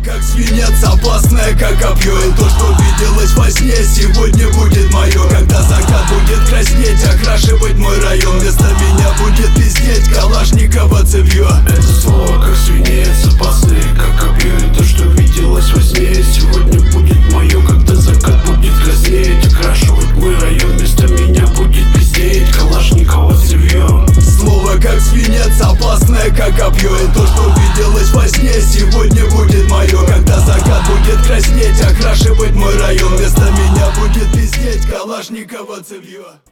как свинец, опасное как копье. И то, что виделось во сне, сегодня будет мое. Когда закат будет краснеть, окрашивать мой район, вместо меня будет пиздеть калашниково цевье. Это слово как свинец, опасное как копье. И то, что виделось во сне, сегодня будет мое. Когда закат будет краснеть, окрашивать мой район, вместо меня будет пиздеть калашниково цевье. Слово как свинец, опасное как копье. И то, что виделось во сне, сегодня будет мое. Когда закат будет краснеть, окрашивать мой район, вместо меня будет пиздеть калашниково цевье.